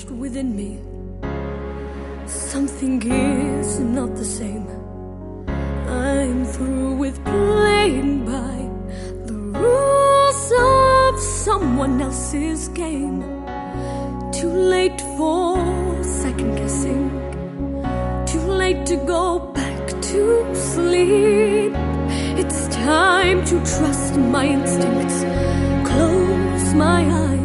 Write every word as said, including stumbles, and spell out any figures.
crashed within me. Something is not the same. I'm through with playing by the rules of someone else's game. Too late for second guessing. Too late to go back to sleep. It's time to trust my instincts. Close my eyes.